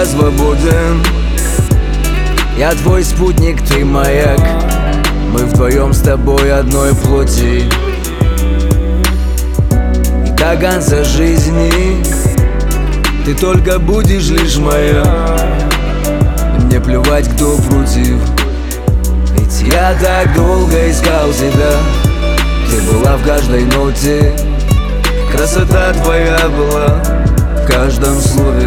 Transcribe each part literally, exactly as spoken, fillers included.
я свободен. Я твой спутник, ты маяк. Мы вдвоем с тобой одной плоти. И до конца жизни ты только будешь лишь моя. Мне плевать, кто против. Ведь я так долго искал тебя. Ты была в каждой ноте. Красота твоя была в каждом слове.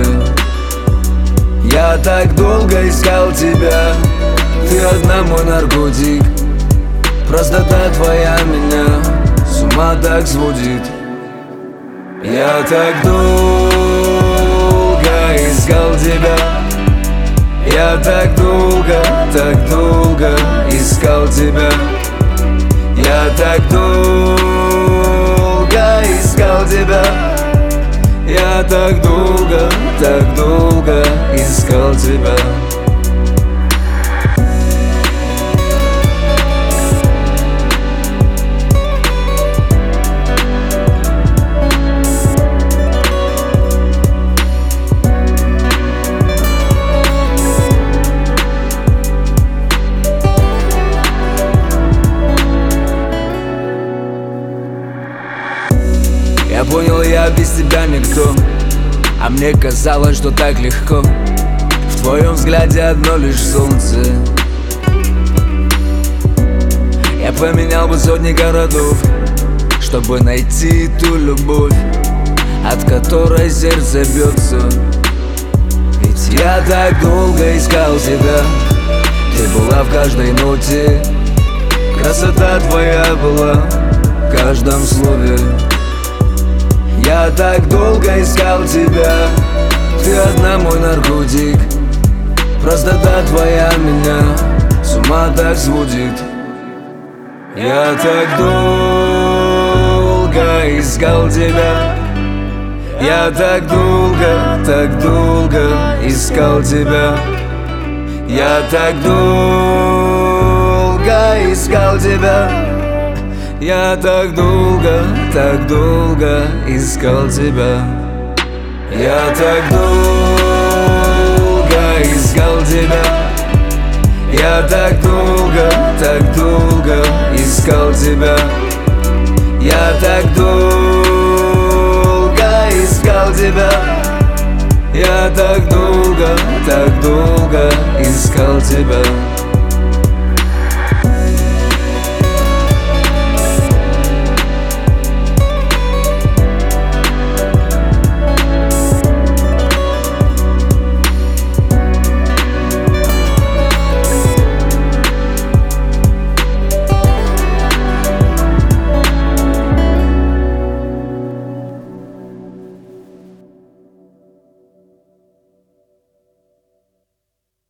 Я так долго искал тебя. Ты одна мой наркотик. Простота твоя меня с ума так сводит. Я так долго искал тебя. Я так долго, так долго искал тебя. Я так долго искал тебя. Я так долго, так долго искал тебя. Я понял, я без тебя никто. А мне казалось, что так легко. В твоем взгляде одно лишь солнце. Я поменял бы сотни городов, чтобы найти ту любовь, от которой сердце бьется. Ведь я так долго искал тебя. Ты была в каждой ноте. Красота твоя была в каждом слове. Я так долго искал тебя. Ты одна мой наркотик. Простота твоя меня с ума так сводит. Я так долго искал тебя. Я так долго, так долго искал тебя. Я так долго искал тебя. Я так долго, так долго искал тебя. Я так долго искал тебя. Я так долго, так долго искал тебя. Я так долго искал тебя. Я так долго, так долго искал тебя.